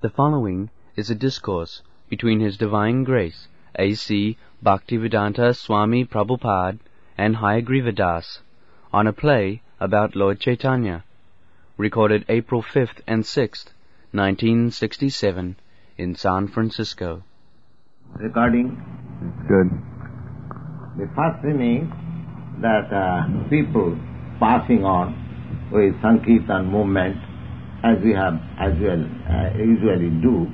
The following is a discourse between His Divine Grace, A.C. Bhaktivedanta Swami Prabhupada and Hayagriva Das on a play about Lord Chaitanya, recorded April 5th and 6th, 1967, in San Francisco. Recording. Good. The first thing is that people passing on with Sankirtan movement, as we usually do,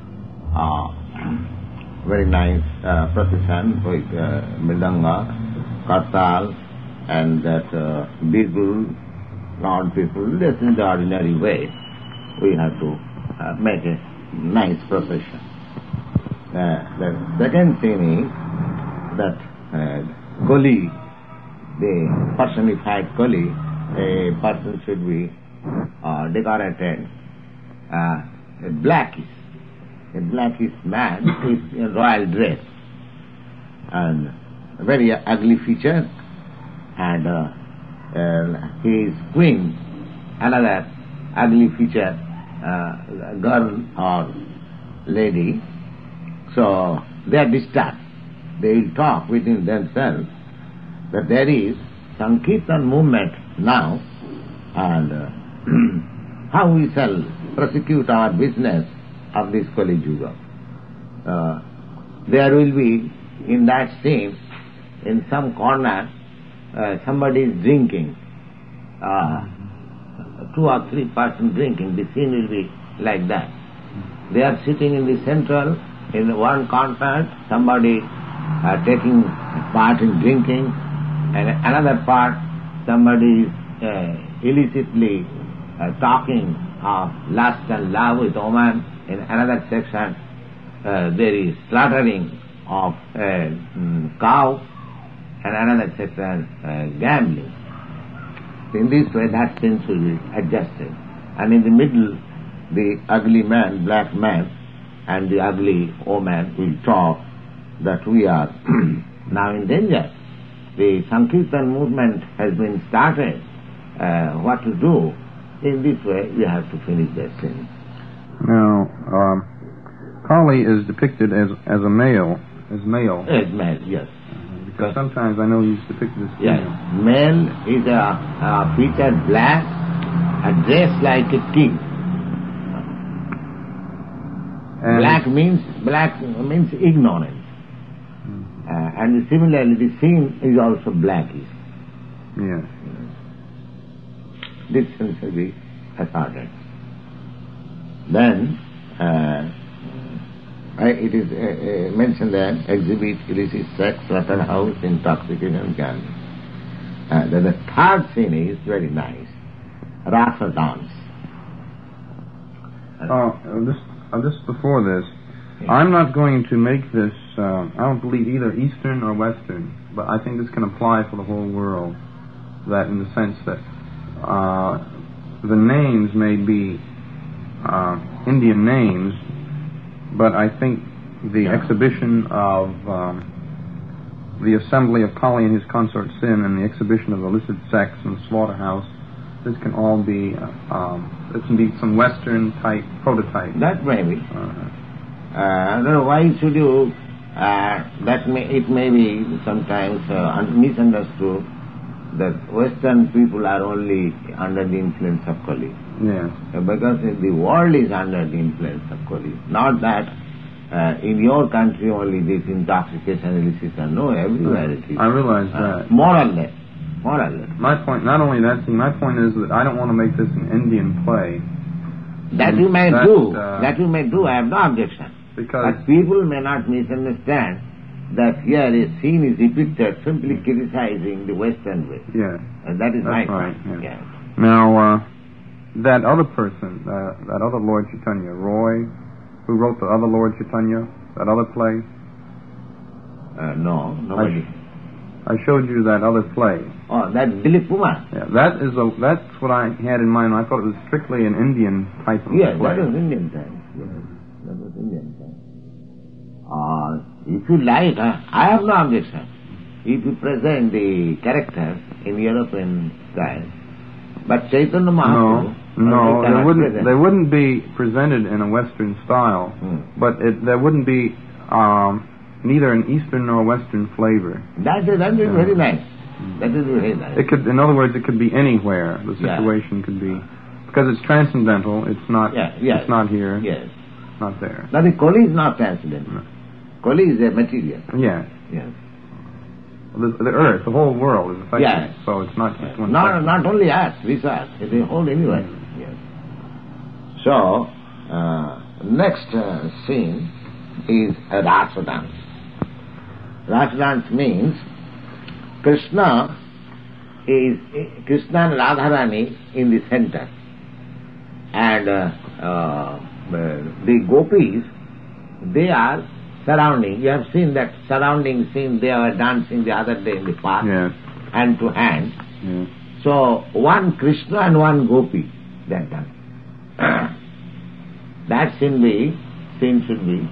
very nice procession with Mridanga, Kartal, and that Birgul, loud people. This is the ordinary way. We have to make a nice procession. The second thing is that Kali, the personified Kali, a person should be decorated a blackish man with a royal dress and very ugly feature, and his queen, another ugly feature girl or lady. So they are disturbed. They will talk within themselves that there is Sankirtan movement now, and how we shall prosecute our business of this Kali Yuga. There will be, in that scene, in some corner, somebody is drinking, 2 or 3 persons drinking. The scene will be like that. They are sitting in the central, in one corner, somebody taking part in drinking, and another part, somebody is illicitly talking of lust and love with woman. In another section, there is slaughtering of cow, and another section, gambling. In this way, that sense will be adjusted. And in the middle, the ugly man, black man, and the ugly woman will talk that we are now in danger. The Sankirtan movement has been started. What to do? In this way, we have to finish that scene. Now, Kali is depicted as a male. As male. As male, yes. Because sometimes I know he's depicted as female. Yes. Male is a featured black, a dress like a king. And black means ignorance. And similarly, the scene is also blackish. Yes. This sense will be asserted. Then, it is mentioned that exhibit illicit sex, slaughter house, intoxication, and gambling. Then the third scene is very nice, Rasa dance. Just before this, I'm not going to make this, I don't believe either Eastern or Western, but I think this can apply for the whole world, that in the sense that the names may be Indian names, but I think the exhibition of the assembly of Kali and his consort Sin, and the exhibition of illicit sex in the slaughterhouse, this can all be, this can be some Western type prototype. That may be. Why should you, it may be sometimes misunderstood that Western people are only under the influence of Kali. Yes. Because the world is under the influence of Kali. Not that in your country only this intoxication, illicit, no, everywhere it is. I realize that. More or less. My point, not only that, my point is that I don't want to make this an Indian play. That you may do, I have no objection. Because but people may not misunderstand that here a scene is depicted simply criticizing the Western way. Yes. And that is my right, point. Yes. Now, that other person, that other Lord Chaitanya, Roy, who wrote the other Lord Chaitanya, that other play? No, nobody. I showed you that other play. Oh, that Dilip Kumar. Yeah, that's what I had in mind. I thought it was strictly an Indian type of play. Yes, that was Indian time. Yes, that was Indian time. If you like, I have no objection. If you present the characters in European style, but Chaitanya Mahaprabhu No, They cannot they wouldn't be presented in a Western style, but there wouldn't be neither an Eastern nor Western flavor. That is very nice. That is very nice. It could, in other words, it could be anywhere. The situation could be, because it's transcendental. It's not. It's not here. Yes. Not there. Now the Koli is not transcendental. No. Koli is a material. Yes. Yes. The earth, the whole world is affected. Yes. So it's not just one. Not only us, this earth, it's the whole universe. Yes. So, next scene is a Rasa dance. Rasa dance means Krishna and Radharani in the center, and the gopis, they are surrounding. You have seen that surrounding scene. They were dancing the other day in the park, hand to hand. Yes. So one Krishna and one gopi, they are done. That scene should be.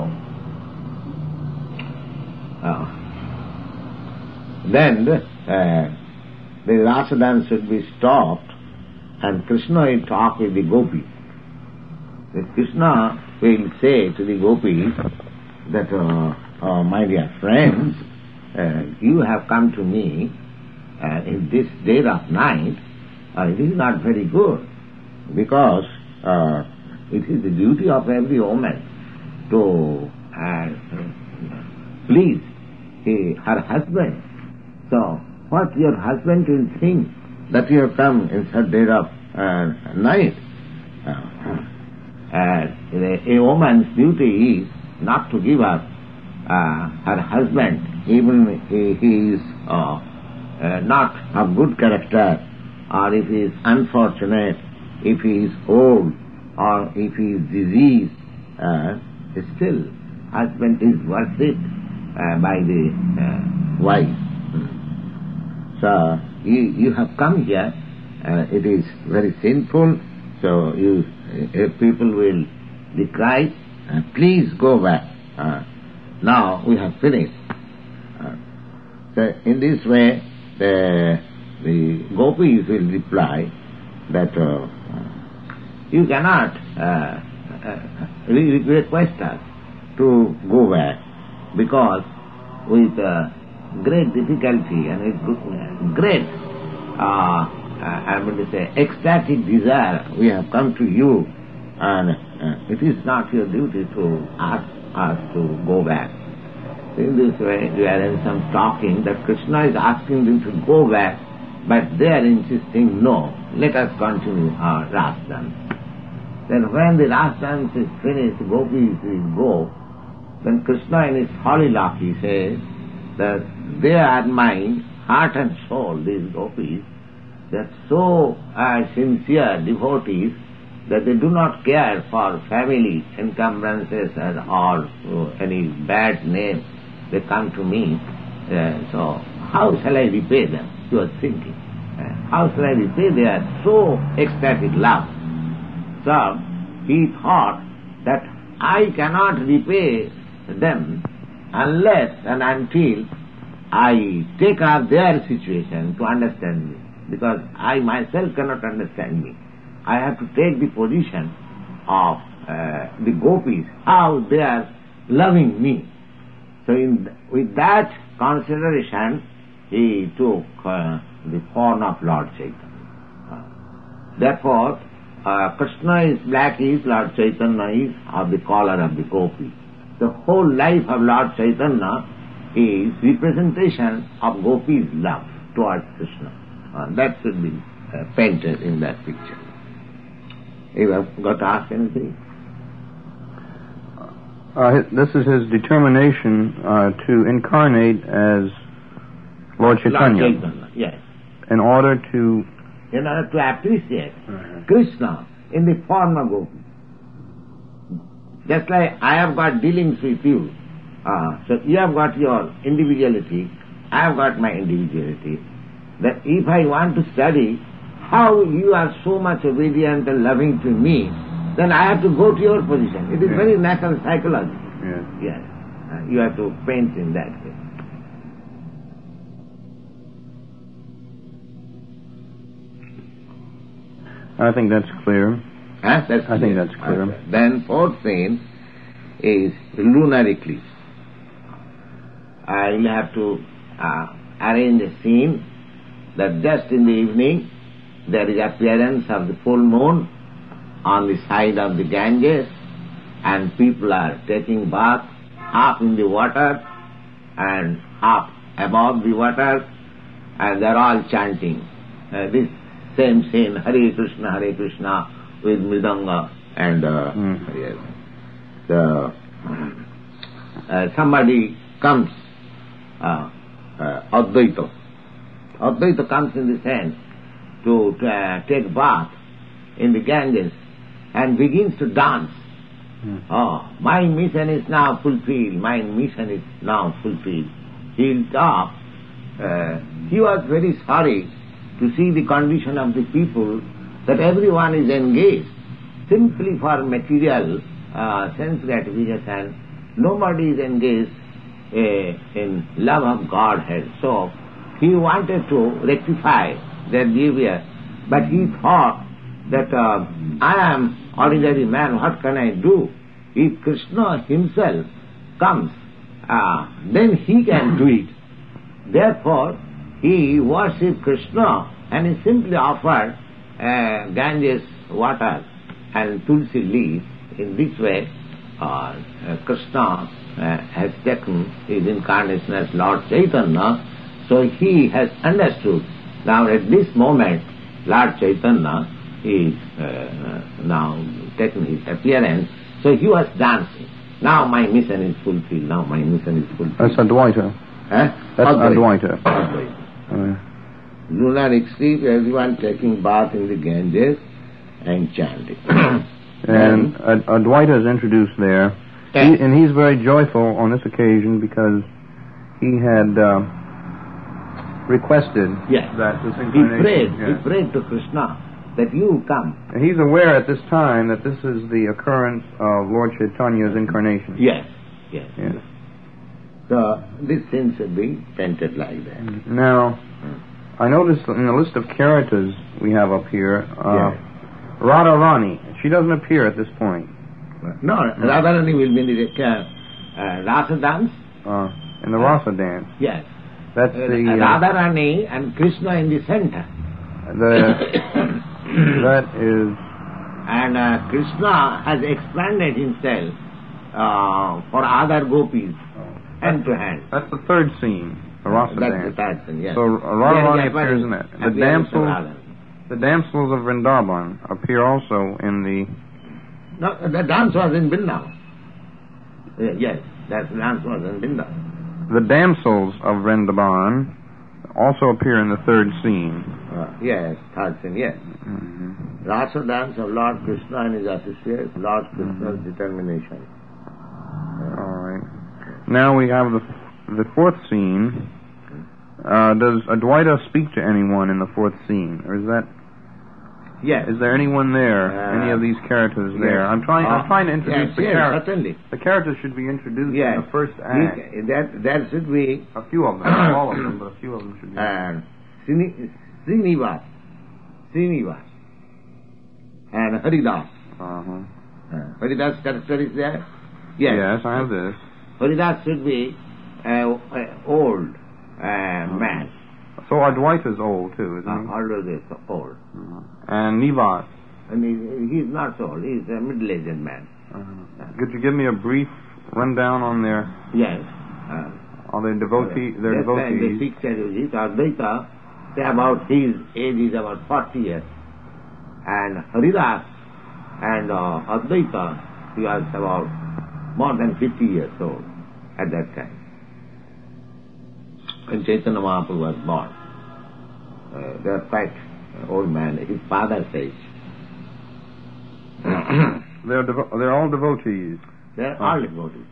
Then the Rasa dance should be stopped, and Krishna will talk with the gopis. The Krishna will say to the gopis that, my dear friends, you have come to me in this dead of night. It is not very good, because it is the duty of every woman to please her husband. So, what your husband will think that you have come in such dead of night? A woman's duty is not to give up her husband, even if he is not of good character, or if he is unfortunate, if he is old, or if he is diseased. Still, husband is worshipped by the wife. So, you have come here, it is very sinful, so people will decry, please go back. Now we have finished. So in this way, the gopis will reply that you cannot request us to go back, because with great difficulty and with great, ecstatic desire, we have come to you, and it is not your duty to ask us to go back. In this way, there is some talking that Krishna is asking them to go back, but they are insisting, no, let us continue our Ras dance. Then when the Ras dance is finished, gopis will go. Then Krishna in his Holilaki says that they are my heart and soul, these gopis. They are so sincere devotees that they do not care for family encumbrances or any bad name. They come to me. So how shall I repay them? You are thinking. How shall I repay their so ecstatic love? So he thought that I cannot repay them unless and until I take up their situation to understand me. Because I myself cannot understand me. I have to take the position of the gopis, how they are loving me. So with that consideration, he took the form of Lord Chaitanya. Therefore, Krishna is black, Lord Chaitanya is of the color of the gopi. The whole life of Lord Chaitanya is representation of gopi's love towards Krishna. That should be painted in that picture. You have got to ask anything? This is his determination to incarnate as Lord Chaitanya. Lord Chaitanya, yes. In order to appreciate Krishna in the form of gopi. Just like I have got dealings with you, so you have got your individuality, I have got my individuality. That if I want to study how you are so much obedient and loving to me, then I have to go to your position. It is very natural psychology. Yes. You have to paint in that way. I think that's clear. That's clear. I think that's clear. Okay. Then fourth scene is lunar eclipse. I will have to arrange a scene that just in the evening there is appearance of the full moon on the side of the Ganges, and people are taking bath half in the water and half above the water, and they are all chanting this same scene, Hare Krishna, with Mridanga and somebody comes, Advaita. Advaita comes in the sense to take bath in the Ganges and begins to dance. Oh, my mission is now fulfilled, my mission is now fulfilled. He'll talk. He was very sorry to see the condition of the people, that everyone is engaged simply for material sense gratification. Nobody is engaged in love of Godhead. So he wanted to rectify their behavior, but he thought that I am ordinary man, what can I do? If Krishna himself comes, then he can do it. Therefore, he worshipped Krishna and he simply offered Ganges water and tulsi leaf. In this way, Krishna has taken his incarnation as Lord Chaitanya, so he has understood. Now at this moment, Lord Chaitanya is now taken his appearance, so he was dancing. Now my mission is fulfilled, now my mission is fulfilled. That's Advaita. That's Advaita. Lunar eclipse, everyone taking bath in the Ganges and chanting. And Advaita is introduced there. Yes. And he's very joyful on this occasion because he had requested that this incarnation... He prayed to Krishna that you come. And he's aware at this time that this is the occurrence of Lord Chaitanya's incarnation. Yes. So this scene should be painted like that. Now, I noticed in the list of characters we have up here, Radharani. She doesn't appear at this point. No, Radharani will be in the Rasa dance. In the Rasa dance. Yes. That's the... Radharani and Krishna in the center. That is... And Krishna has expanded himself for other gopis, hand to hand. That's the third scene, the Rasa That's dance. the third scene, yes. So Radharani appears in that. The damsels of Vrindavan appear also in the... No, the dance was in Vrindavan. Yes, that dance was in Vrindavan. The damsels of Vrindavan also appear in the third scene. Yes, third scene, yes. Rasa dance of Lord Krishna and his associates, Lord Krishna's determination. All right. Now we have the fourth scene. Does Advaita speak to anyone in the fourth scene, or is that? Yes. Is there anyone there? Any of these characters there? I'm trying to introduce the characters. Certainly. The characters should be introduced in the first act. That should be a few of them, not all of them, but a few of them should be. Srinivas, and Haridas. Haridas character is there. Yes, I have this. Haridas should be old man. So Advaita is old too, isn't he? Always old. And Nivas. And he's not so old. He's a middle-aged man. Could you give me a brief rundown on their? Yes. On their devotees. The picture is Advaita. About his age is about 40 years, and Haridas and Advaita, he was about more than 50 years old at that time. When Chaitanya Mahaprabhu was born, they were quite old man, his father's age. They're all devotees. They're all devotees.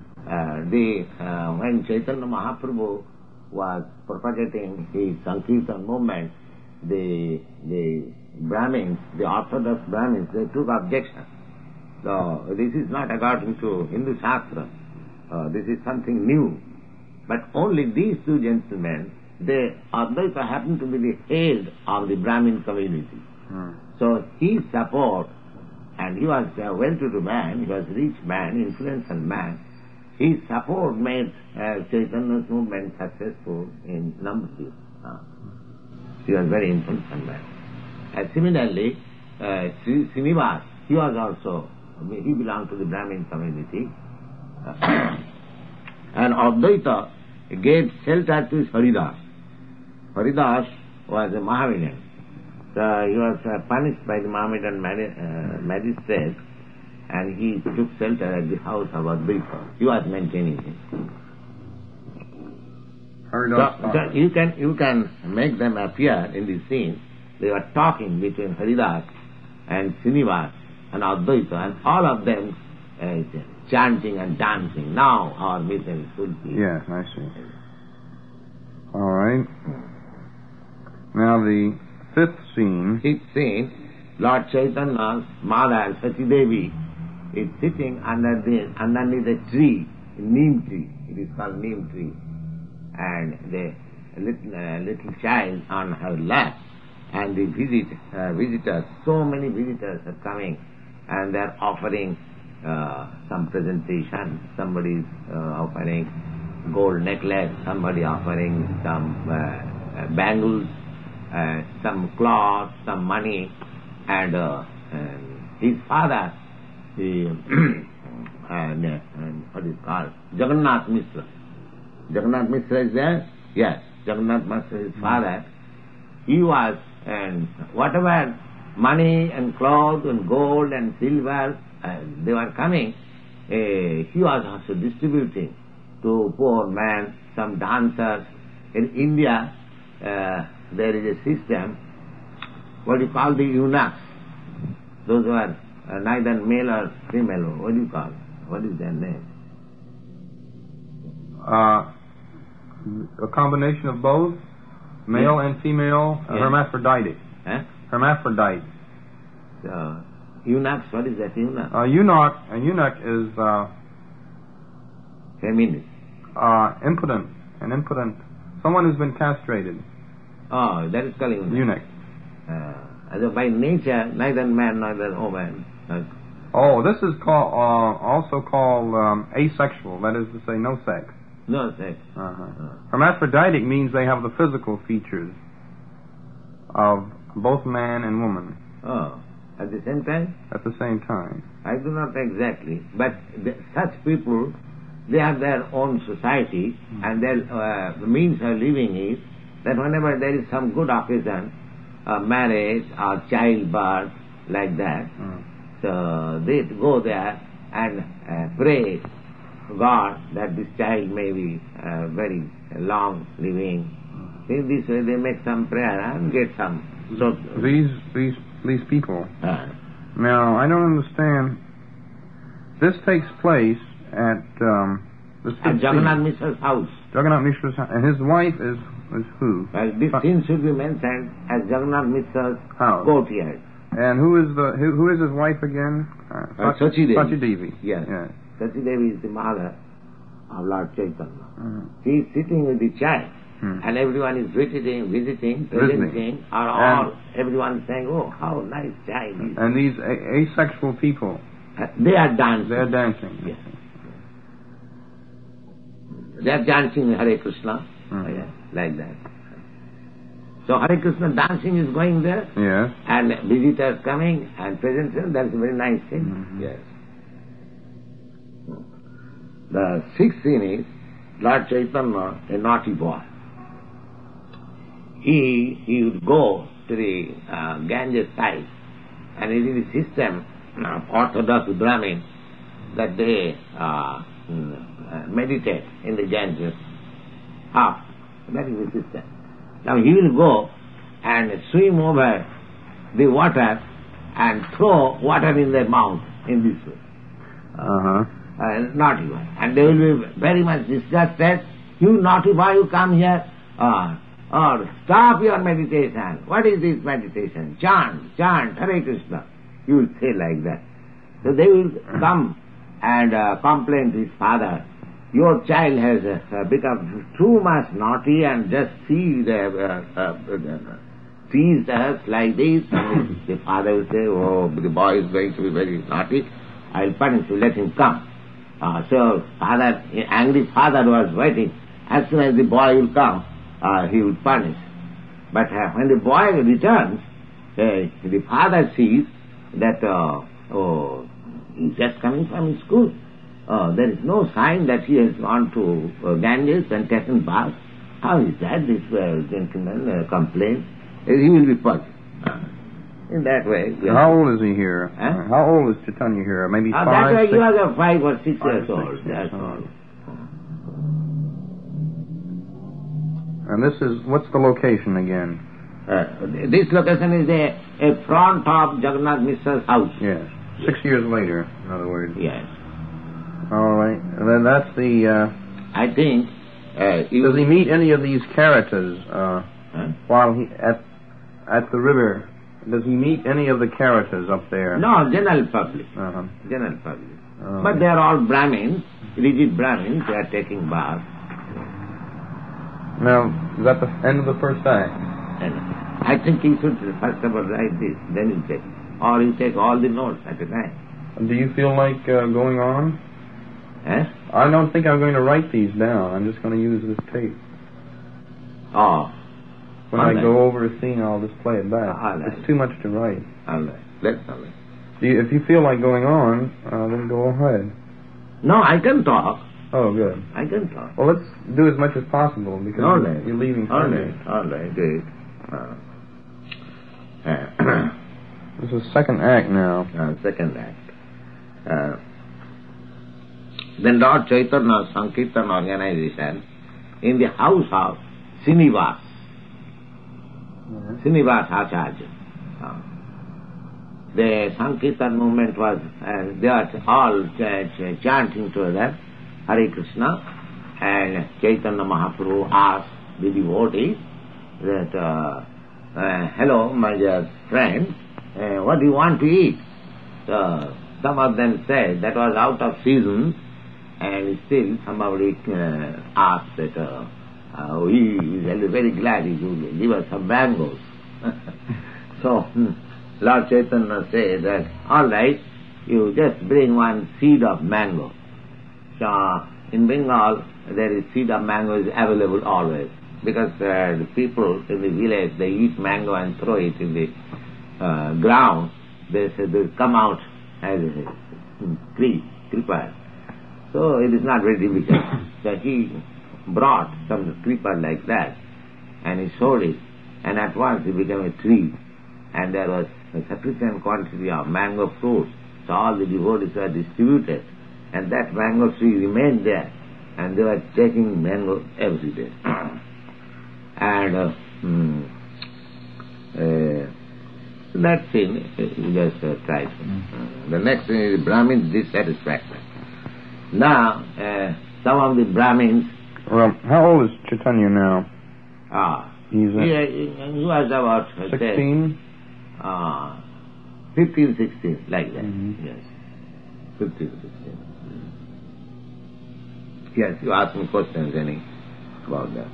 When Chaitanya Mahaprabhu was propagating his Sankirtan movement, the Brahmins, the Orthodox Brahmins, they took objection. So this is not according to Hindu Shastra. This is something new. But only these two gentlemen, Advaita happened to be the head of the Brahmin community. So his support, and he was a well-to-do man, he was a rich man, influential man, his support made Chaitanya's movement successful in Nambutiri. He was very influential man. And similarly, Srinivas, he belonged to the Brahmin community. And Advaita gave shelter to Haridas. Haridas was a Mohammedan. So he was punished by the Mohammedan magistrate, and he took shelter at the house of Advaita. He was maintaining him. So you can make them appear in the scene. They were talking between Haridas and Srinivas and Advaita, and all of them chanting and dancing. Now our mission is fulfilled. Yes, I see. All right. Now the fifth scene, Lord Chaitanya's mother, Sachi Devi, is sitting underneath a tree, a neem tree. It is called neem tree. And the little child on her lap. And the visitors, so many visitors are coming, and they are offering some presentation. Somebody is offering gold necklace, somebody offering some bangles, some cloth, some money, and his father, what is called, Jagannath Mishra. Jagannath Mishra is there? Yes, Jagannath Mishra, his father. He was, and whatever money and clothes and gold and silver they were coming, he was also distributing to poor men, some dancers. In India, there is a system, what you call the eunuchs. Those who are neither male or female, what do you call? What is their name? A combination of both, male and female, hermaphroditic. Hermaphrodite. Eunuchs, what is that eunuch? Eunuch is feminine. Impotent. An impotent. Someone who's been castrated. Oh, that is called eunuch. By nature, neither man, neither woman. Oh, this is also called asexual. That is to say, no sex. No sex. Hermaphroditic means they have the physical features of both man and woman. Oh, at the same time? At the same time. I do not exactly, but such people, they have their own society, and their the means of living is that whenever there is some good occasion, marriage or childbirth, like that, so they go there and pray God that this child may be very long living. In this way they make some prayer and get some. So these people. Now I don't understand. This takes place at Jagannath Mishra's house. Jagannath Mishra's house, and his wife is who? Well, this scene should be mentioned as Jagannath Mishra's courtyard. And who is his wife again? Sachi Devi. Sachi Devi. Yes. Sachi Devi is the mother of Lord Chaitanya. She is sitting with the child, and everyone is visiting, presenting, everyone is saying, "Oh, how nice child is." And these asexual people, they are dancing. They are dancing. Yes. They are dancing Hare Krishna, like that. So Hare Krishna dancing is going there, and visitors coming and presenting. That's a very nice thing. Yes. The sixth scene is Lord Chaitanya, a naughty boy. He would go to the Ganges side, and it is the system of Orthodox Brahmin that they meditate in the Ganges. That is the system. Now he will go and swim over the water and throw water in their mouth in this way. Naughty boy. And they will be very much disgusted. You naughty boy, you come here. Or stop your meditation. What is this meditation? Chant, Hare Krishna. You will say like that. So they will come and complain to his father. Your child has become too much naughty, and just see the sees us like this, and the father will say, oh, the boy is going to be very naughty, I'll punish you, let him come. So angry father was waiting. As soon as the boy will come, he will punish. But when the boy returns, the father sees that, he's just coming from school. There is no sign that he has gone to Ganges and taken bath. How is that? This gentleman complains. He will be punished. In that way. How old is he here? Huh? How old is Chaitanya here? Maybe 5, that way 6? he was 5 or 6 years old. That's all. And this is, what's the location again? This location is a front of Jagannath Mishra's house. Yes. 6 years later, in other words. Yes. All right. And then that's the... I think... does he meet any of these Karatas while he at the river? Does he meet any of the Karatas up there? No, general public. General public. But they are all Brahmins, rigid Brahmins. They are taking bath. Now, is that the end of the first act? And I think he should first of all write this, then he'll take. Or he'll take all the notes at a time. Do you feel like going on? Eh? I don't think I'm going to write these down. I'm just going to use this tape. Oh. When I go over a scene, I'll just play it back. It's too much to write. All right. That's all right. If you feel like going on, then go ahead. No, I can talk. Oh, good. I can talk. Well, let's do as much as possible because you're leaving finished. All right, good. This is second act now. Second act. Then Lord Chaitanya Sankirtan organization in the house of Srinivas. Srinivas Acharya. The Sankirtan movement was, they are all chanting together, Hare Krishna, and Chaitanya Mahaprabhu asked the devotees that, hello, my dear friends, what do you want to eat? So, some of them said that was out of season, and still somebody asked that, he is very glad he would give us some mangoes. So, Lord Chaitanya said that, all right, you just bring one seed of mango. So, in Bengal, there is seed of mango is available always. Because the people in the village, they eat mango and throw it in the ground. They say they come out as a creeper. So it is not very difficult. So he brought some creeper like that, and he sowed it, and at once it became a tree. And there was a sufficient quantity of mango fruit. So all the devotees were distributed. And that mango tree remained there, and they were taking mango every day. And that thing, you just try it. The next thing is Brahmins' dissatisfaction. Now, some of the Brahmins... Well, how old is Chaitanya now? He was about... 16? 15, 16, like that. Yes. 15, 16. Yes, you ask me questions about that.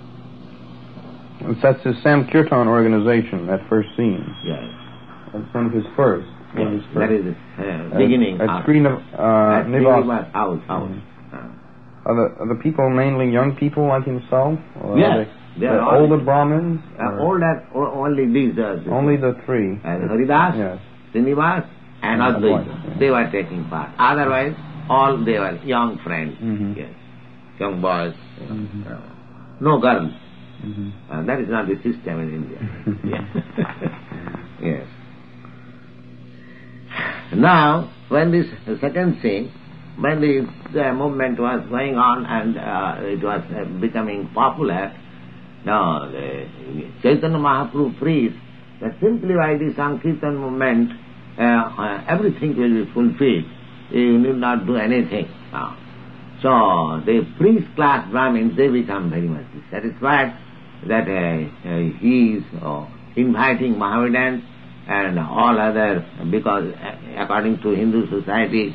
That's the Sankirtan organization, that first scene. Yes. That's one of his first. Yes, that is the beginning. At Srinivas house. Are the people mainly young people like himself? Or yes. They are older Brahmins? Only these. Only the three. And Haridas, yes. Srinivas, and Advaita. Yes. They were taking part. Otherwise, all they were young friends. Yes. Young boys. No girls. That is not the system in India. Yes. Now, when this second scene, when the movement was going on and it was becoming popular, now the Chaitanya Mahaprabhu preached that simply by the Sankirtan movement, everything will be fulfilled. You need not do anything now. So the priest class Brahmins, they become very much dissatisfied that he is inviting Mohammedans and all other, because according to Hindu society,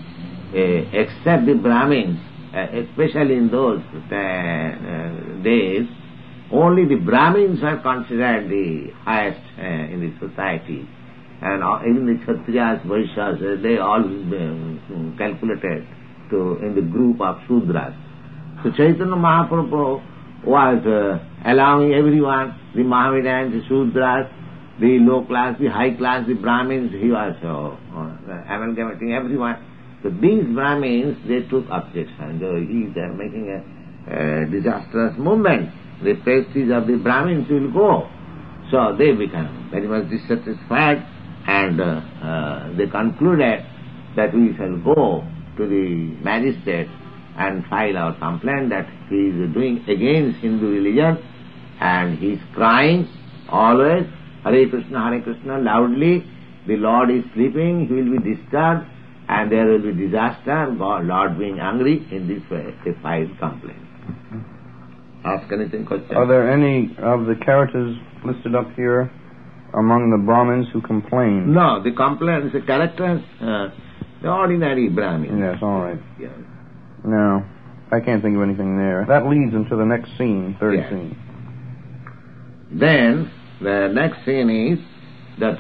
except the Brahmins, especially in those days, only the Brahmins are considered the highest in the society. And even the Kshatriyas, Vaishyas, they all calculated in the group of Shudras. So Chaitanya Mahaprabhu was allowing everyone, the Mohammedans, the Shudras, the low class, the high class, the Brahmins, he was amalgamating everyone. So these Brahmins, they took objection. They are making a disastrous movement. The prestige of the Brahmins will go. So they become very much dissatisfied, and they concluded that we shall go to the magistrate and file our complaint that he is doing against Hindu religion, and he is crying always, Hare Krishna, loudly. The Lord is sleeping, he will be disturbed, and there will be disaster, Lord being angry. In this way, they filed complaint. Ask anything, question? Are there any of the characters listed up here among the Brahmins who complain? No, the complaints, the characters, the ordinary Brahmins. Yes, all right. Yes. No, I can't think of anything there. That leads into the next scene, third Yes. scene. Then, the next scene is that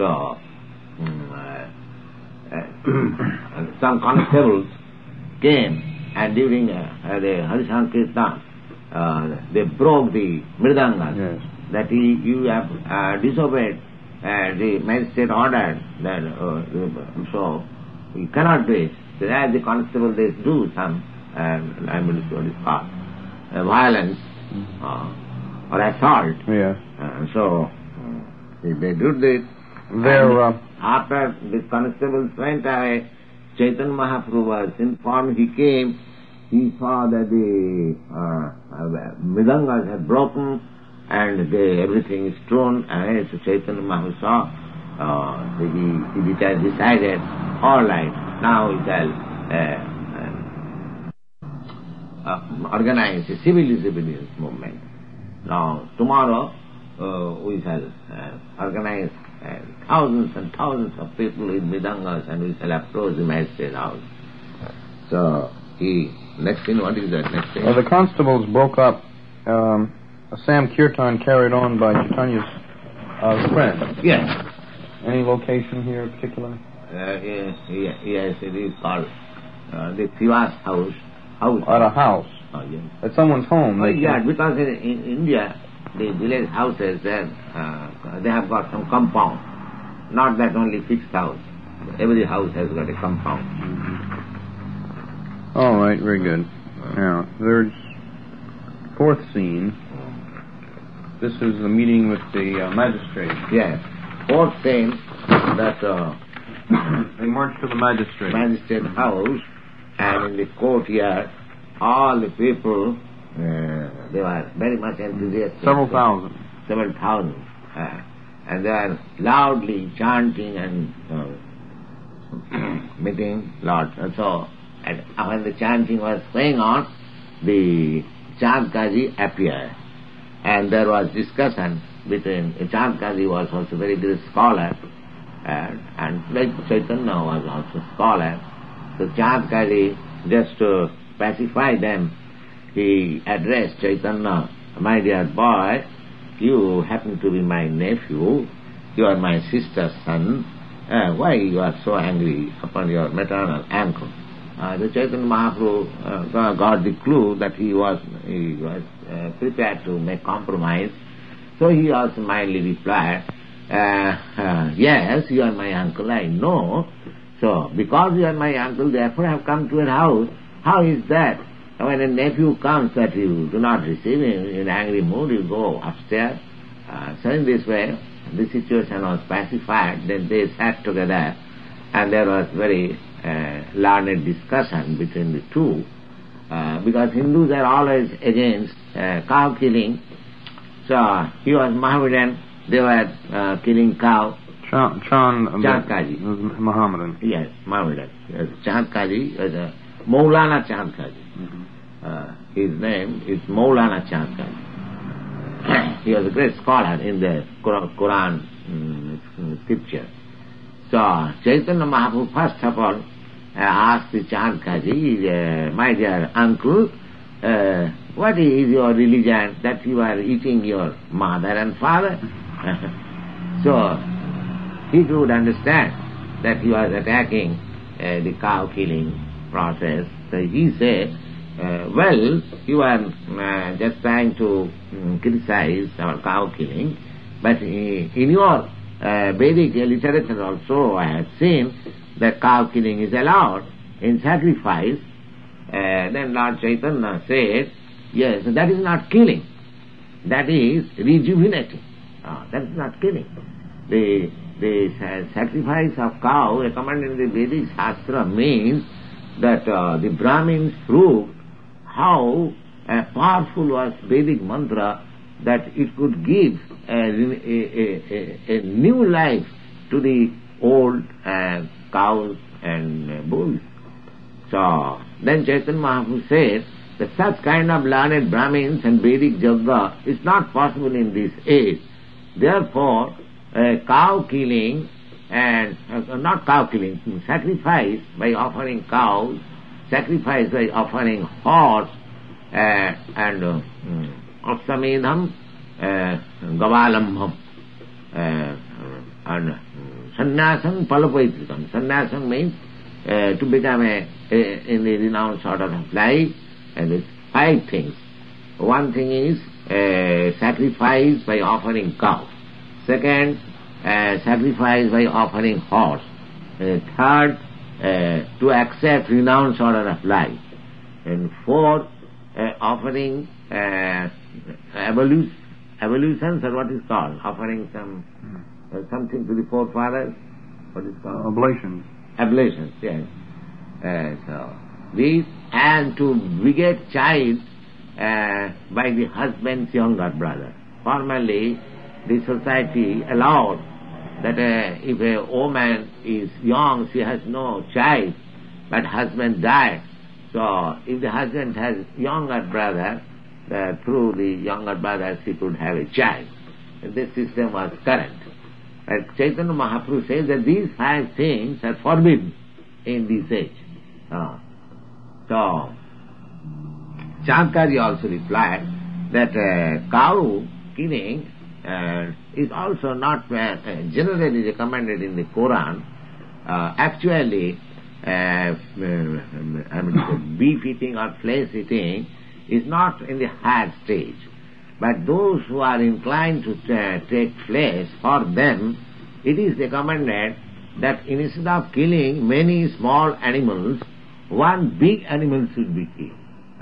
some constables came, and during the Hari Sankirtan, they broke the mridangas. Yes. That you have disobeyed the magistrate order, that so you cannot do it. So as the constable, they do some, I'm going to what is called, violence or assault. Yes. So if they do this, after the constables went away, Chaitanya Mahaprabhu was informed. He came, he saw that the mridangas had broken and everything is thrown, and so Chaitanya Mahaprabhu saw, he decided, all right, now we shall organize a civil disobedience movement. Now, tomorrow we shall organize thousands and thousands of people with mridangas, and we shall approach the magistrate house. So, next thing, what is that next thing? The constables broke up a Sam Kirtan carried on by Chaitanya's friend. Yes. Any location here in particular? Yes, it is called the Tiwas house. At a house? Oh, yes. At someone's home? Because in India, the village houses, they have got some compound. Not that only fixed house. Every house has got a compound. All right, very good. Now, there's fourth scene. This is the meeting with the magistrate. Yes. Fourth scene, that they marched to the magistrate house, and in the courtyard, all the people, they were very much enthusiastic. Several thousand. And they are loudly chanting and meeting Lord. And so, when the chanting was going on, the Chandkaji appeared. And there was discussion between, Chandkaji was also very great scholar, and like Chaitanya was also scholar. So Chandkaji, just to pacify them, he addressed Chaitanya, my dear boy, you happen to be my nephew, you are my sister's son, why you are so angry upon your maternal uncle? The Chaitanya Mahaprabhu got the clue that he was prepared to make compromise. So he also mildly replied, yes, you are my uncle, I know. So, because you are my uncle, therefore I have come to your house. How is that? When a nephew comes that you do not receive him in angry mood, you go upstairs. So in this way, the situation was pacified. Then they sat together, and there was very learned discussion between the two, because Hindus are always against cow killing. So he was Mohammedan, they were killing cow. Chandkaji was Mohammedan. Yes, Mohammedan. Yes, Chandkaji was a Maulana Chandkaji. His name is Maulana Chandkaji. He was a great scholar in the Quran scripture. So Chaitanya Mahaprabhu first of all asked the Chandkaji, my dear uncle, what is your religion that you are eating your mother and father? So, he could understand that he was attacking the cow killing process. So he said, well, you are just trying to criticize our cow killing, but in your Vedic literature also I have seen that cow killing is allowed in sacrifice. Then Lord Chaitanya said, yes, that is not killing, that is rejuvenating. That is not killing. The sacrifice of cow recommended in the Vedic Shastra means that the Brahmins proved how powerful was Vedic mantra, that it could give a new life to the old cows and bulls. So, then Chaitanya Mahaprabhu said that such kind of learned Brahmins and Vedic yoga is not possible in this age. Therefore, cow killing and not cow killing, sacrifice by offering cows, sacrifice by offering horse, and Apsamedham, Gavalambham, and Sannyasam Palapaitrikam. Sannyasam means to become in the renounced order of life, and there's 5 things. One thing is sacrifice by offering cow. Second, sacrifice by offering horse. Third, to accept renounced order of life. And fourth, offering evolutions, or what is called, offering something to the forefathers. What is called? Oblations. Ablations, yes. So these, and to beget child by the husband's younger brother. Formerly, the society allowed that if a woman is young, she has no child, but husband died. So if the husband has younger brother, through the younger brother she could have a child. And this system was current. But Chaitanya Mahaprabhu says that these 5 things are forbidden in this age. So, Chandkarji also replied that cow killing is also not generally recommended in the Quran. Actually, beef eating or flesh eating is not in the higher stage. But those who are inclined to take flesh, for them it is recommended that instead of killing many small animals, one big animal should be killed.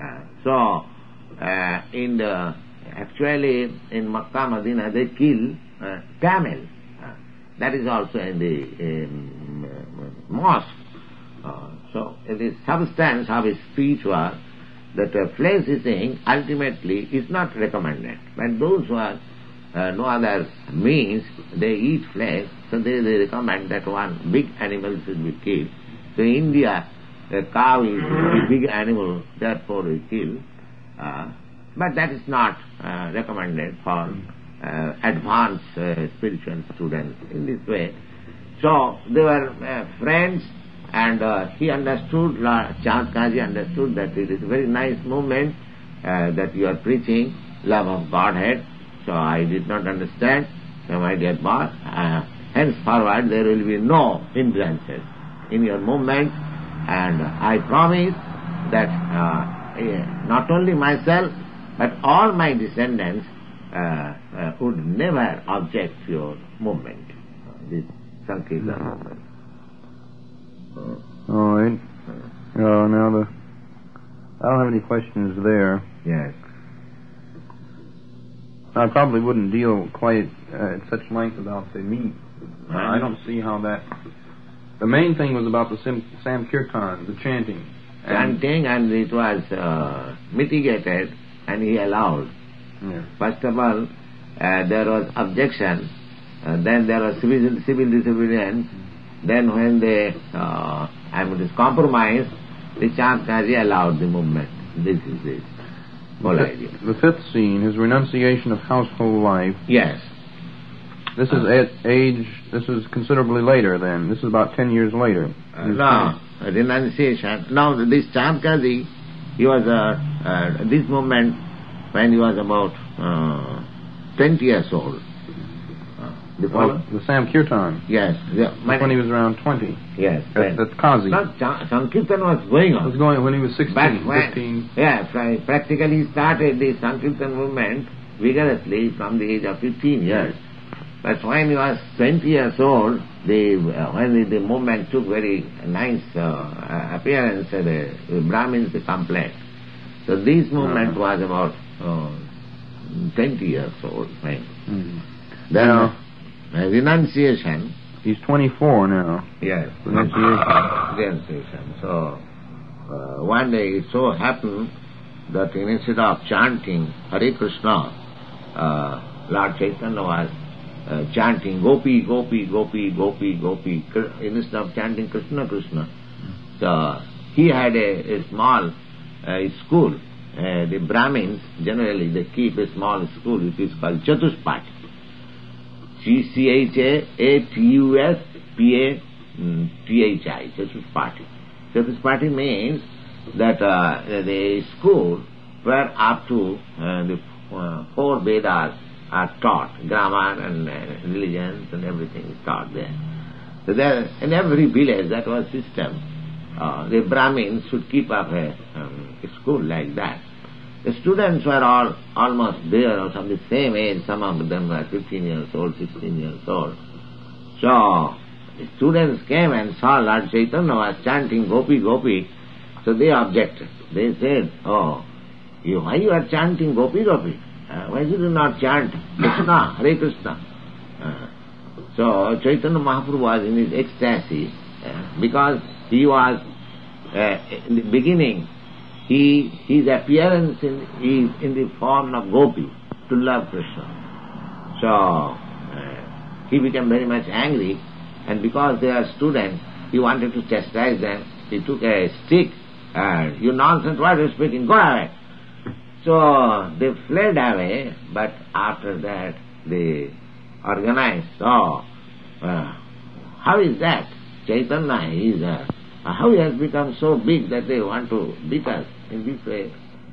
Actually in Makkah, Medina, they kill camel. That is also in the mosque. So it is substance of a spiritual, that flesh eating ultimately is not recommended. But those who have no other means, they eat flesh, so they recommend that one big animal should be killed. So in India, a cow is a big animal, therefore we kill. But that is not recommended for advanced spiritual students in this way. So they were friends, and he understood, Chandkarji understood that it is a very nice movement that you are preaching, love of Godhead. So I did not understand. So my dear boss, henceforward there will be no hindrances in your movement, and I promise that not only myself, but all my descendants would never object to your movement, this Sankirtan movement. All right. Now I don't have any questions there. Yes. I probably wouldn't deal quite at such length about the meat. I don't see how that... The main thing was about the Sankirtan, the chanting. Chanting, and it was mitigated, and he allowed. Yeah. First of all, there was objection, then there was civil disobedience, then when they compromised, the Chandkarji allowed the movement. This is the whole idea. The 5th scene, his renunciation of household life. Yes. This is at age, this is considerably later then. This is about 10 years later. No, renunciation. Now this Chandkarji, he was, this movement when he was about 20 years old. The Sankirtan. Yes. When he was around 20. Yes. That's Kazi. Sankirtan was going on. It was going when he was 16, but 15. Yeah, practically he started the Sankirtan movement vigorously from the age of 15 years. But when he was 20 years old, when the movement took very nice appearance, the Brahmins complained. So this movement was about 20 years old. Right? Mm-hmm. Then renunciation. He's 24 now. Yes. Renunciation. So one day it so happened that instead of chanting Hare Krishna, Lord Chaitanya was chanting Gopi, Gopi, Gopi, Gopi, Gopi, instead of chanting Krishna, Krishna. So he had a small school. The Brahmins, generally, they keep a small school which is called Chatuspati. Chatuspati, Chatuspati. Chatuspati means that the school where up to the 4 Vedas are taught, grammar and religions and everything is taught there. So there, in every village, that was system. The Brahmins should keep up a school like that. The students were all almost there, or some the same age. Some of them were 15 years old, 16 years old. So the students came and saw Lord Chaitanya was chanting Gopi, Gopi. So they objected. They said, "Oh, why you are chanting Gopi, Gopi? Why you do not chant Krishna, Hare Krishna?" So Chaitanya Mahaprabhu was in his ecstasy because he was in the beginning. His appearance is in the form of Gopi, to love Krishna. So he became very much angry, and because they are students, he wanted to chastise them. He took a stick and, "You nonsense, what are you speaking? Go away." So they fled away, but after that they organized. So how is that? Chaitanya is how he has become so big that they want to beat us in this way.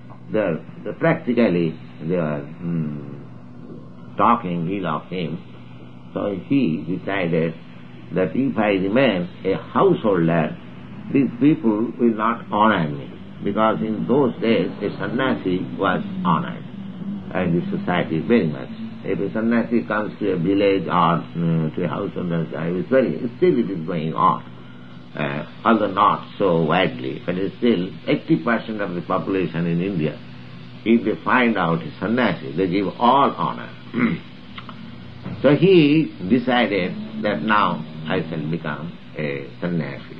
Practically they are talking ill of him. So he decided that if I remain a householder, these people will not honor me. Because in those days a sannyasi was honored in the society very much. If a sannyasi comes to a village or to a householder, still it is going on. Although not so widely, but still 80% of the population in India, if they find out a sannyasi, they give all honor. So he decided that now I shall become a sannyasi.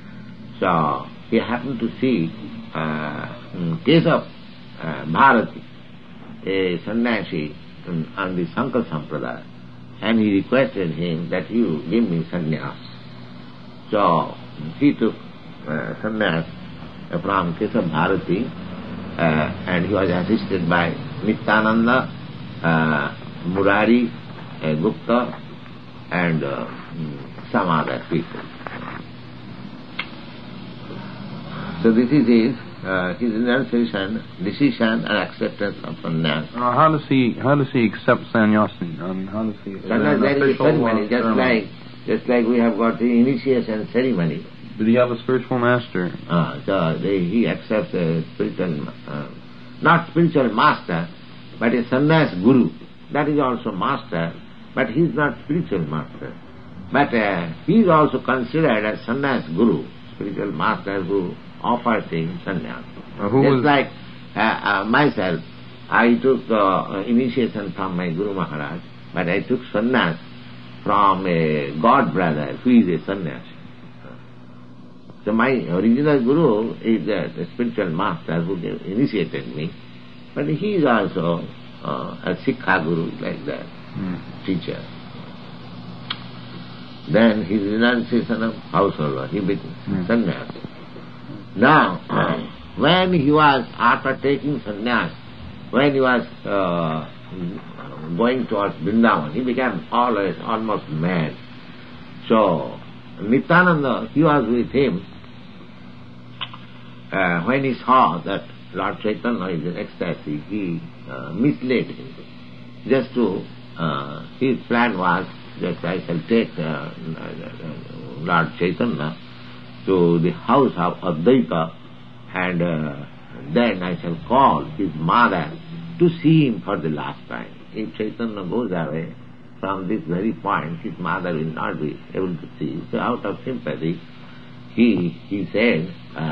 So he happened to see in case of Bharati, a sannyasi on the Sankar Sampradaya, and he requested him that you give me sannyas. So he took sannyas from Keshav Bharati, and he was assisted by Nityananda, Murari, Gupta, and some other people. So this is his renunciation, decision, and acceptance of sannyas. How does he accept sannyasi? I mean, how does he? Sannyas, there is a ceremony, just like we have got the initiation ceremony. Did he have a spiritual master? So he accepts a spiritual, not spiritual master, but a sannyas guru. That is also master, but he is not spiritual master. But he is also considered as sannyas guru, spiritual master who offers him sannyas. Just like myself, I took initiation from my Guru Maharaj, but I took sannyas from a god brother who is a sannyasi. So my original Guru is the spiritual master who initiated me, but he is also a Sikha Guru, like that, teacher. Then his renunciation of householder, he became sannyasi. Now, when he was, after taking sannyas, when he was going towards Vrindavan, he became almost mad. So, Nityananda, he was with him. When he saw that Lord Chaitanya is in ecstasy. He misled him. Just to, his plan was that I shall take Lord Chaitanya to the house of Advaita, and then I shall call his mother to see him for the last time. If Chaitanya goes away from this very point, his mother will not be able to see. So out of sympathy, he said,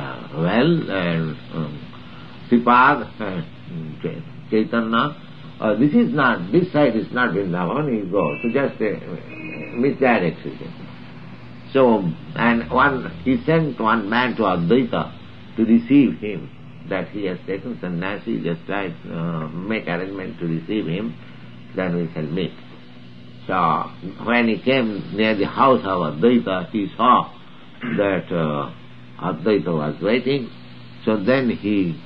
Sripad, Chaitanya, this side is not Vrindavan, he goes. So just misdirected him. So, and he sent one man to Advaita to receive him, that he has taken sannyasi, just try make arrangement to receive him, then we shall meet. So, when he came near the house of Advaita, he saw that Advaita was waiting. So then he,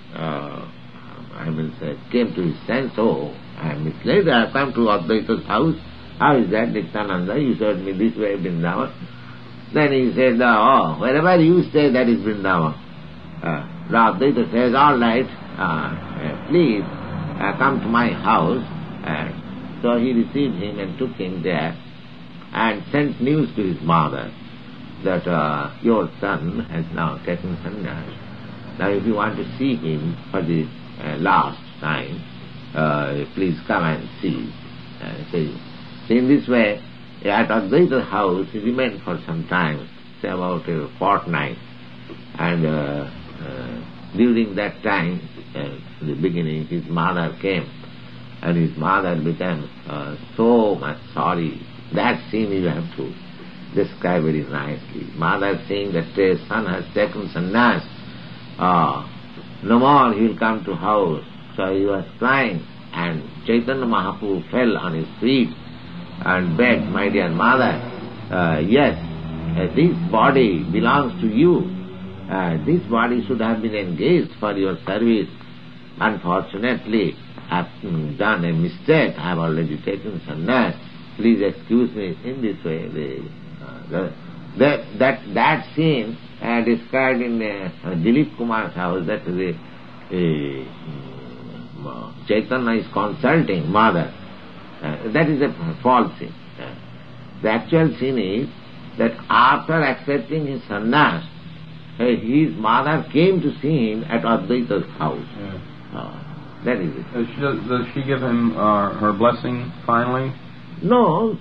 came to his sense, oh, I am misled, I have come to Advaita's house. How is that, Nityananda? You showed me this way, Vrindavan. Then he said, oh, wherever you stay, that is Vrindavan. Advaita says, all right, please come to my house. So he received him and took him there and sent news to his mother that your son has now taken sannyas. Now if you want to see him for the last time, please come and see. So in this way, at Advaita's house, he remained for some time, say about a fortnight. And during that time, in the beginning, his mother came, and his mother became so much sorry. That scene you have to describe very nicely. Mother saying that his son has taken sannyas, no more he will come to house. So he was crying, and Chaitanya Mahaprabhu fell on his feet and begged, my dear mother, yes, this body belongs to you. This body should have been engaged for your service. Unfortunately, I have done a mistake. I have already taken sannyas. Please excuse me. In this way, that scene described in Dilip Kumar's house, that Chaitanya is consulting mother. That is a false scene. The actual scene is that after accepting his sannyas, his mother came to see him at Advaita's house. That is it. Does she give him her blessing finally? No,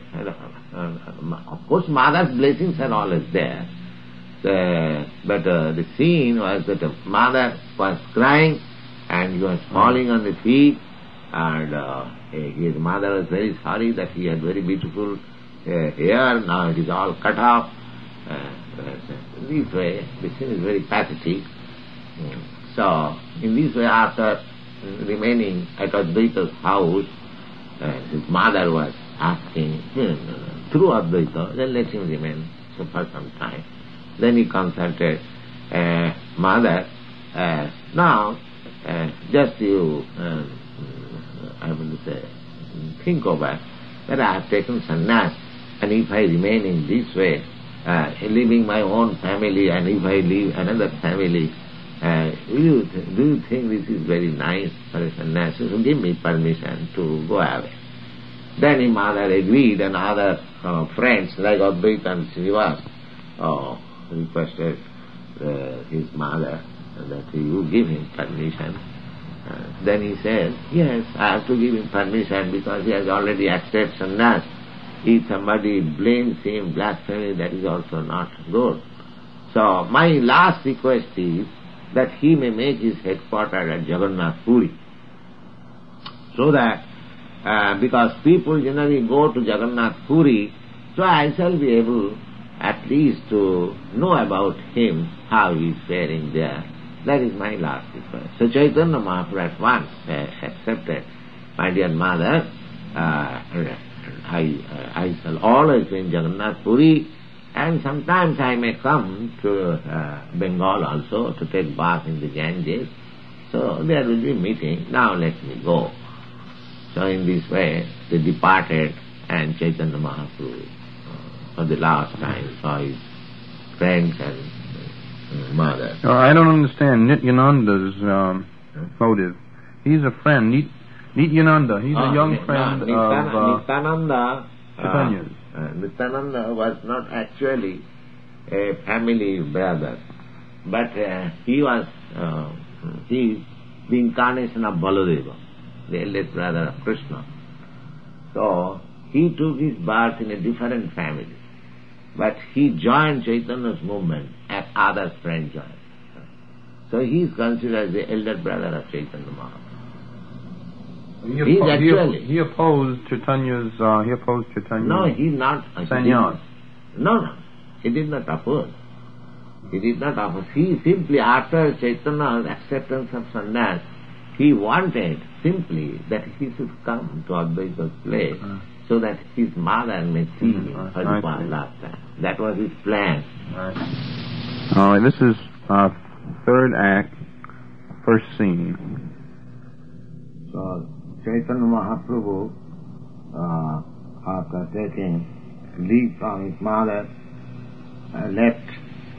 of course mother's blessings are always there. But the scene was that the mother was crying and he was falling on the feet, and his mother was very sorry that he had very beautiful hair, now it is all cut off. In this way, the scene is very pathetic. So, in this way, after remaining at Advaita's house, his mother was asking through Advaita, then let him remain for some time. Then he consulted, mother, now, just you, I will say, think over that I have taken sannyas, and if I remain in this way, leaving my own family, and if I leave another family, do you think this is very nice for a sannyasi? So give me permission to go away. Then his mother agreed, and other friends like Advaita and Srivas requested his mother that you give him permission. Then he said, yes, I have to give him permission because he has already accepted sannyas. If somebody blames him, blasphemy, that is also not good. So my last request is that he may make his headquarters at Jagannath Puri. So that, because people generally go to Jagannath Puri, so I shall be able at least to know about him, how he is faring there. That is my last request. So Chaitanya Mahaprabhu at once accepted, my dear mother, I shall always be in Jagannath Puri, and sometimes I may come to Bengal also to take bath in the Ganges. So there will be a meeting. Now let me go. So in this way they departed, and Chaitanya Mahaprabhu for the last time saw his friends and mother. I don't understand Nityananda's motive. He's a friend. Nityananda, he's a young friend of Nityananda. Chaitanya's. Nityananda was not actually a family brother, but he was the incarnation of Baladeva, the eldest brother of Krishna. So he took his birth in a different family, but he joined Chaitanya's movement as others' friend joined. So he is considered as the elder brother of Chaitanya Mahaprabhu. He opposed Chaitanya's. No, he's not. Sannyas. No, he did not oppose. He simply, after Chaitanya's acceptance of sannyas, he wanted simply that he should come to Advaita's place so that his mother may see him for the last time. That was his plan. All right, this is third act, first scene. So Chaitanya Mahaprabhu, after taking leave from his mother, left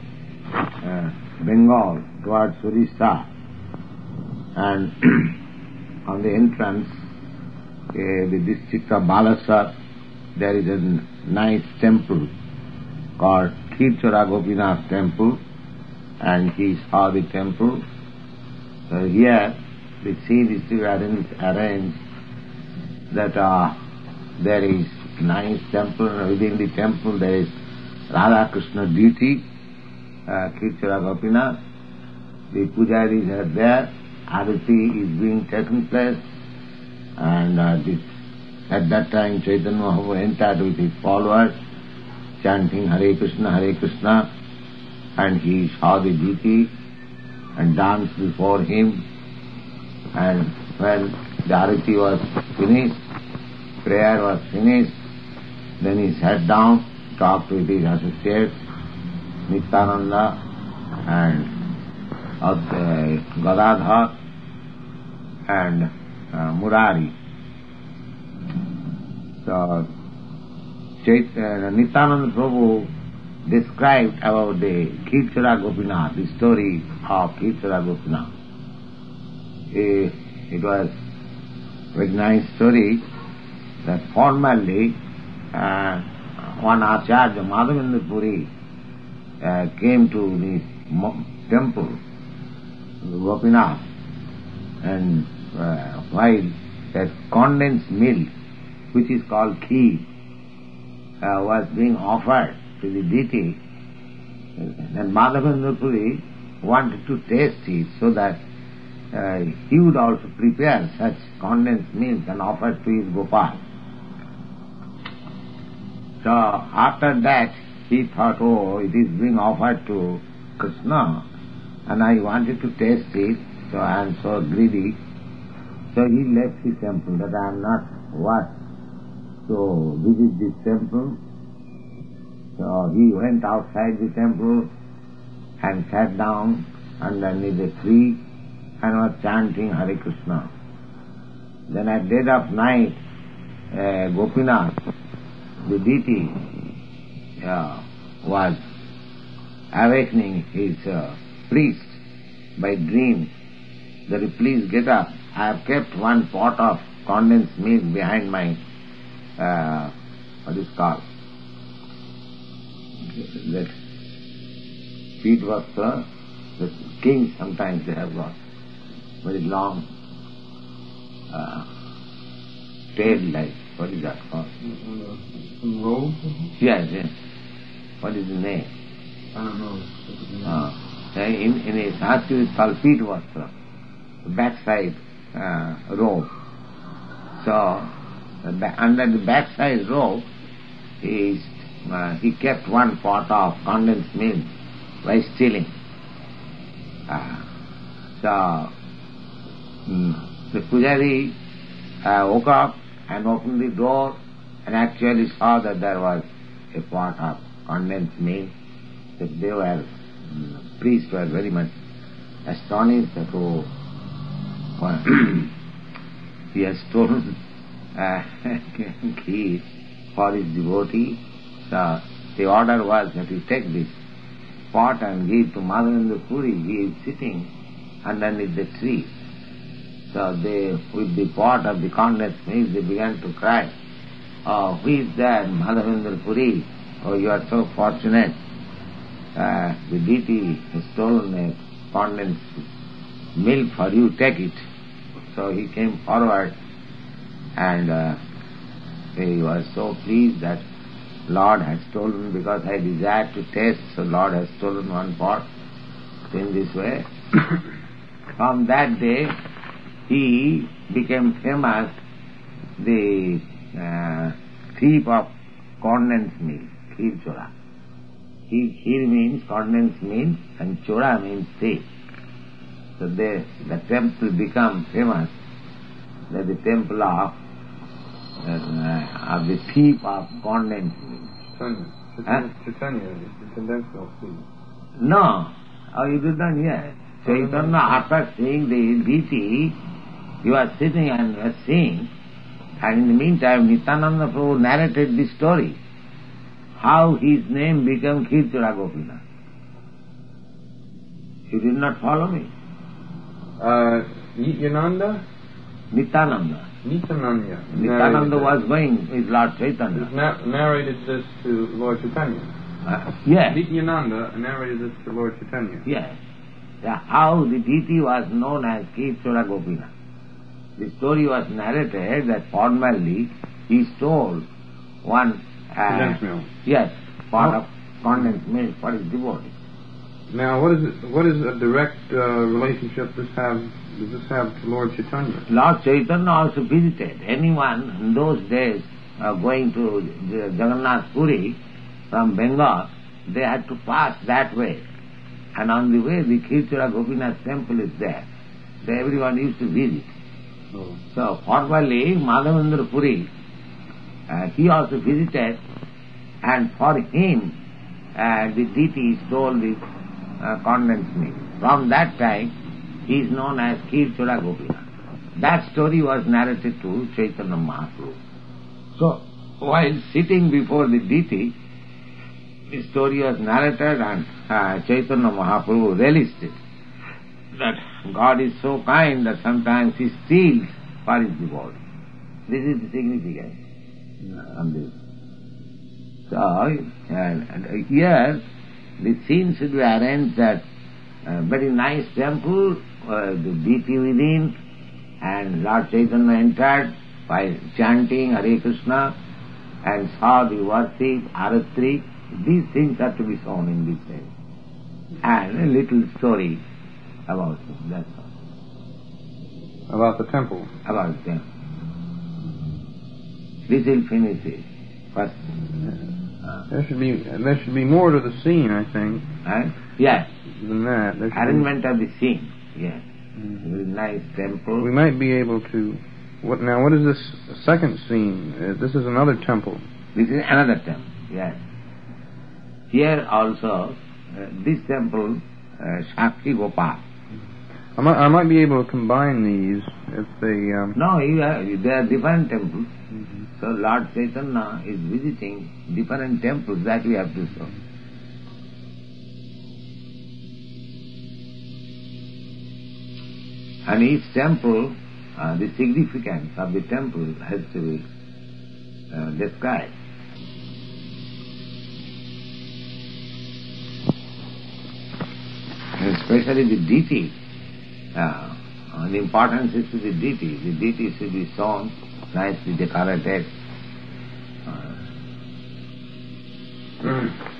Bengal towards Orissa, and on the entrance, the district of Balasar, there is a nice temple called Kirchara Gopinath temple, and he saw the temple. So here, the scene is to arrange that there is nice temple, and within the temple there is Radha Krishna deity, Kirchara Gopinath. The pujaris are there, Arati is being taken place, and at that time Chaitanya Mahaprabhu entered with his followers, chanting Hare Krishna, and he saw the deity and danced before him. And when the Arati was finished, prayer was finished, then he sat down, talked with his associates, Nityananda and Gadadhar and Murari. So Nityananda Prabhu described about the Kirchara Gopinath, the story of Kirchara Gopinath. It was a very nice story that formerly one Acharya, Madhavendra Puri, came to the temple, Gopinath, and while that condensed milk, which is called kheer, was being offered to the deity, and Madhavendra Puri wanted to taste it so that he would also prepare such condensed milk and offer it to his Gopal. So after that he thought, it is being offered to Krishna and I wanted to taste it, so I am so greedy. So he left the temple, that I am not worth to visit this temple. So he went outside the temple and sat down underneath a tree and was chanting Hare Krishna. Then at dead of night, Gopinath, the deity, was awakening his priest by dream that, please get up, I have kept one pot of condensed milk behind my, what is called, that feet vastra, the kings sometimes they have got very long tail like, what is that called? Robe? Yes. What is the name? I don't know. In a Sanskrit it's called feet vastra, backside robe. So under the backside robe he kept one pot of condensed milk by stealing. So the pujari woke up and opened the door and actually saw that there was a pot of condensed milk. That they were, priests were very much astonished that, he has stolen kheer for his devotee. So the order was that you take this pot and give to Madhavendra Puri. He is sitting underneath the tree. So they, with the pot of the condensed milk, they began to cry, "Oh, who is that, Madhavendra Puri? Oh, you are so fortunate. The deity has stolen a condensed milk for you, take it." So he came forward and he was so pleased that Lord has stolen, because I desired to taste, so Lord has stolen one pot. In this way, from that day, he became famous, the thief of condensed milk, Kheer Chora. Kheer means condensed milk and Chora means thief. So the temple became famous, that the temple of the thief of condensed milk. Chaitanya, the condensed milk, please. No, you did not hear. Chaitanya, after seeing the deity, he was sitting and was seeing, and in the meantime Nityananda Prabhu narrated the story, how his name became Kheer Chora Gopinath. You did not follow me? Nityananda? Nityananda. Nityananda was going with Lord Chaitanya. Narrated this to Lord Chaitanya. Yes. Nityananda narrated this to Lord Chaitanya. Yes. How the deity was known as Kheer Chora Gopinath. The story was narrated that formerly he stole one condensed milk. Yes, pot of condensed milk for his devotee. Now, what is a direct relationship does this have to Lord Chaitanya? Lord Chaitanya also visited. Anyone in those days going to Jagannath Puri from Bengal, they had to pass that way. And on the way, the Kheer Chora Gopinath temple is there. So everyone used to visit. Oh. So formerly, Madhavendra Puri, he also visited, and for him, the deity stole the condensed milk. From that time, he is known as Kheer Chora Gopinath. That story was narrated to Chaitanya Mahaprabhu. So, while sitting before the deity, the story was narrated and Chaitanya Mahaprabhu relished it. That God is so kind that sometimes He steals for His devotee. This is the significance of this. So, and here the scene should be arranged that very nice temple, the deity within, and Lord Chaitanya entered by chanting Hare Krishna and saw the worship, aratri. These things are to be shown in this way. And a little story about it, that's all. About the temple? About the temple. This will finish it. First. There should be more to the scene, I think. Yes. Than that. Arrangement of the scene, yes. Very nice temple. We might be able to... What is this second scene? This is another temple. This is another temple, yes. Here also, this temple, Shakti Gopal. I might be able to combine these if they... No, they are different temples. So Lord Chaitanya is visiting different temples, that we have to show. And each temple, the significance of the temple has to be described. And especially the deity, the importance is to the deity. The deity should be shown, nicely decorated.